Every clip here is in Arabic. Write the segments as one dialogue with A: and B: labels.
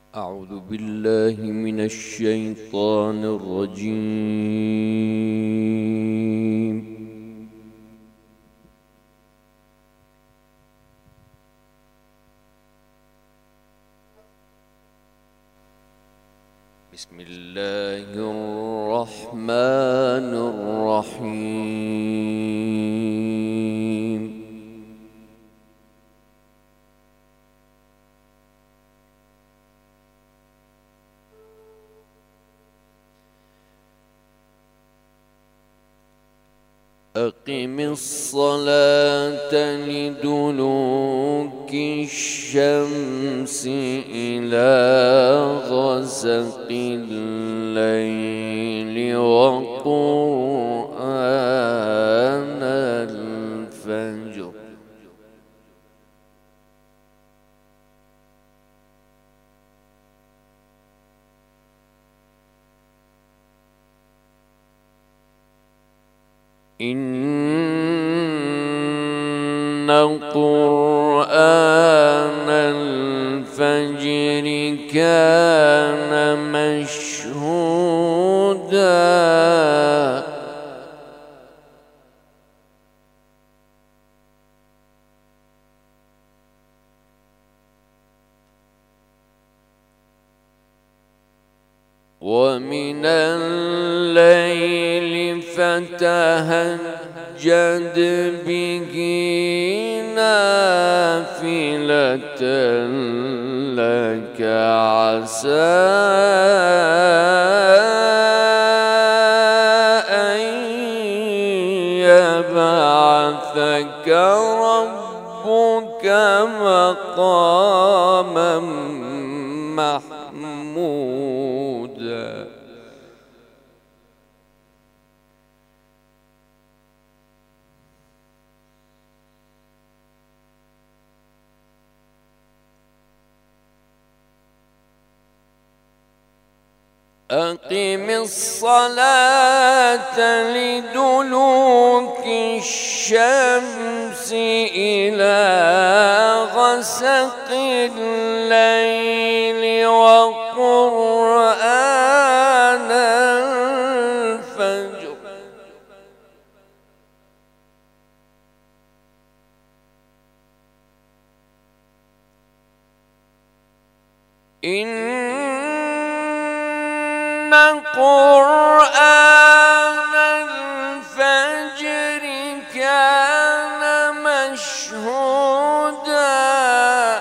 A: أعوذ بالله من الشيطان الرجيم. بسم الله الرحمن الرحيم. أقم الصلاة لدلوك الشمس إلى غسق الليل وقرآن الفجر إن قرآن الفجر كان مشهودا ومن الليل فتهجد به نافلة لك عسى أن يبعثك ربك مقاما محمودا أقم الصلاة لدلوك الشمس إلى غسق الليل وقرآن الفجر إن قرآن الفجر كان مشهودا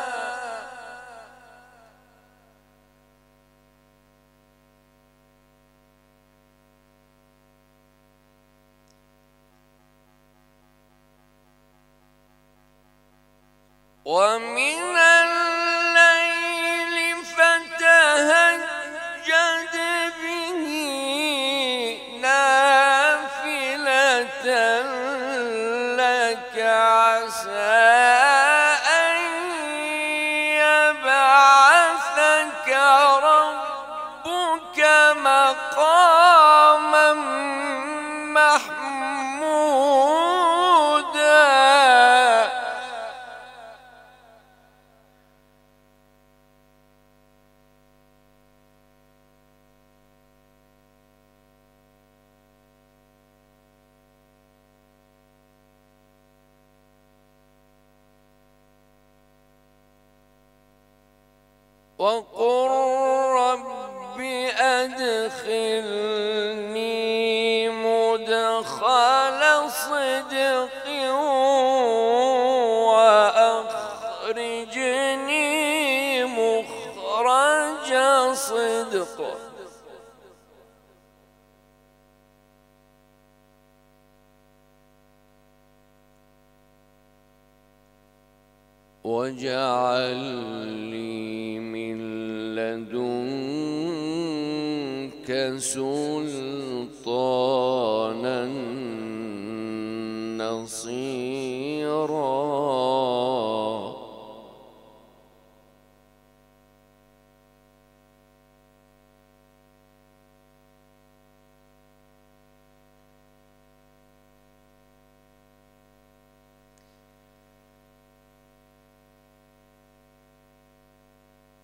A: ومن الليل فتهجد به نافلة لك عسى أن يبعثك ربك مقاما محمودا وقل رب أدخلني مدخل صدق وأخرجني مخرج صدق واجعل لي من لدنك سلطانا نصيرا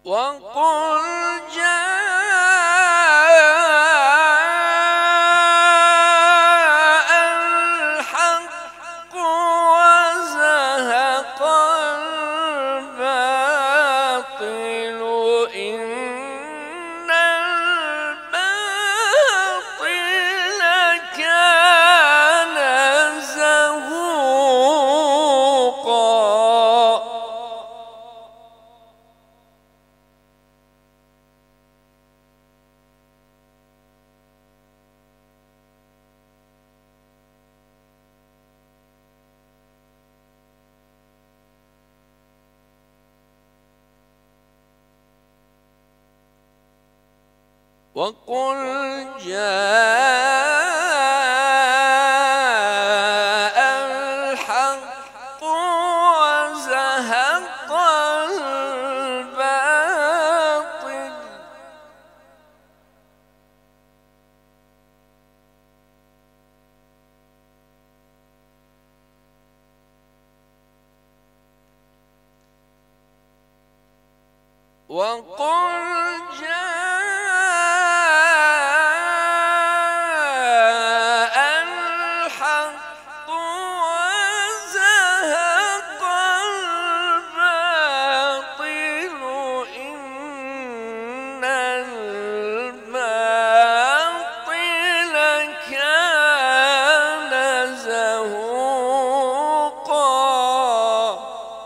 A: وقل جاء الحق وزهق الباطل إن الباطل كان زهوقا. وقل جاء الحق وزهق الباطل وقل جاء الحق وزهق الباطل إن الباطل كان زهوقا.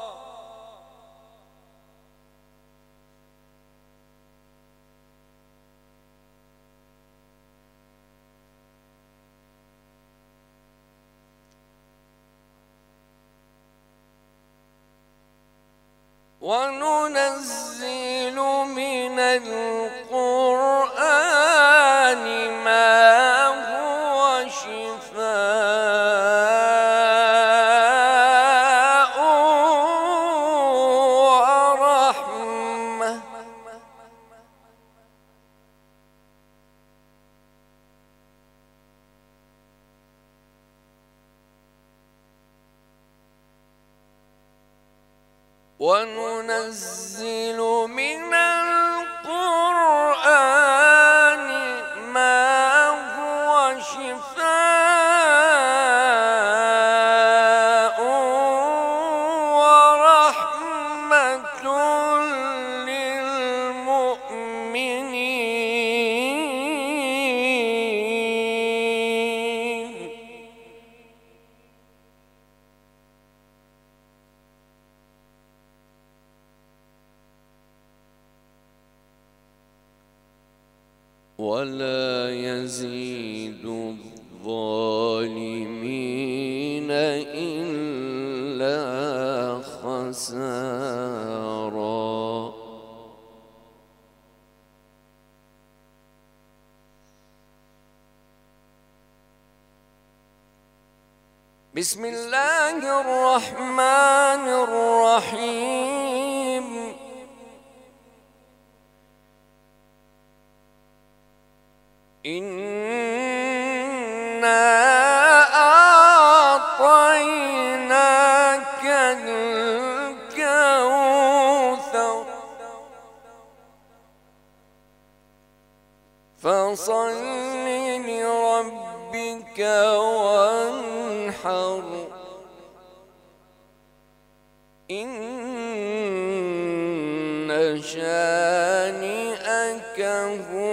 A: وننزل من القرآن ما هو شفاء ورحمة وننزل من القرآن ما هو شفاء ورحمة للمؤمنين. ولا يزيد الظالمين إلا خسارا. بسم الله الرحمن الرحيم. إنا أعطيناك الكوثر فصل لربك وانحر إن شانئك هو